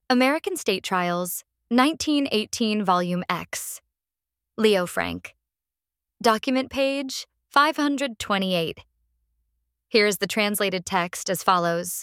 American State Trials, 1918 Volume X. Leo Frank. Document page 528. Here's the translated text as follows.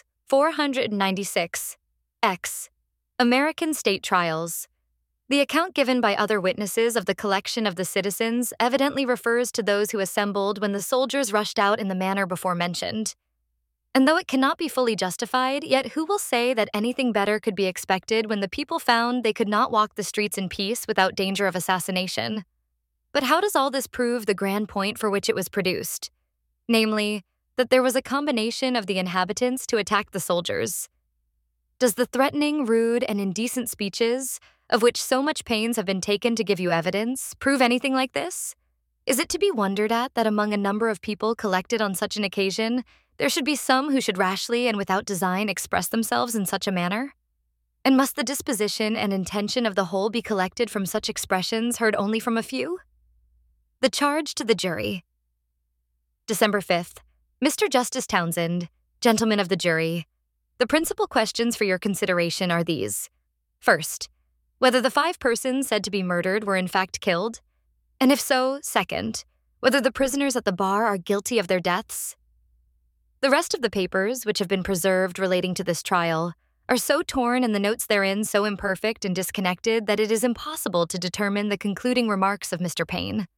496. X. American State Trials. The account given by other witnesses of the collection of the citizens evidently refers to those who assembled when the soldiers rushed out in the manner before mentioned. And though it cannot be fully justified, yet who will say that anything better could be expected when the people found they could not walk the streets in peace without danger of assassination? But how does all this prove the grand point for which it was produced? Namely, that there was a combination of the inhabitants to attack the soldiers. Does the threatening, rude, and indecent speeches, of which so much pains have been taken to give you evidence, prove anything like this? Is it to be wondered at that among a number of people collected on such an occasion, there should be some who should rashly and without design express themselves in such a manner? And must the disposition and intention of the whole be collected from such expressions heard only from a few? The charge to the jury. December 5th. Mr. Justice Townsend, gentlemen of the jury, the principal questions for your consideration are these. First, whether the 5 persons said to be murdered were in fact killed, and if so, second, whether the prisoners at the bar are guilty of their deaths. The rest of the papers, which have been preserved relating to this trial, are so torn and the notes therein so imperfect and disconnected that it is impossible to determine the concluding remarks of Mr. Payne.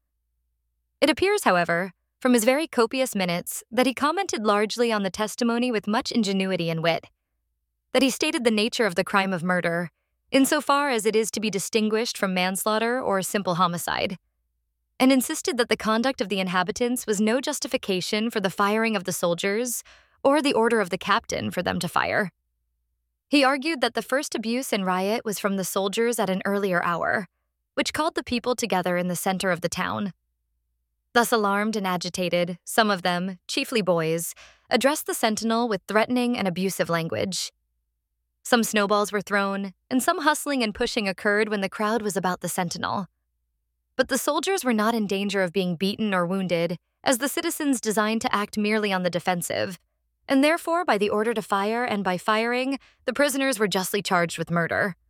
It appears, however, from his very copious minutes, that he commented largely on the testimony with much ingenuity and wit, that he stated the nature of the crime of murder, insofar as it is to be distinguished from manslaughter or simple homicide, and insisted that the conduct of the inhabitants was no justification for the firing of the soldiers or the order of the captain for them to fire. He argued that the first abuse and riot was from the soldiers at an earlier hour, which called the people together in the center of the town. Thus alarmed and agitated, some of them, chiefly boys, addressed the sentinel with threatening and abusive language. Some snowballs were thrown, and some hustling and pushing occurred when the crowd was about the sentinel. But the soldiers were not in danger of being beaten or wounded, as the citizens designed to act merely on the defensive, and therefore by the order to fire and by firing, the prisoners were justly charged with murder.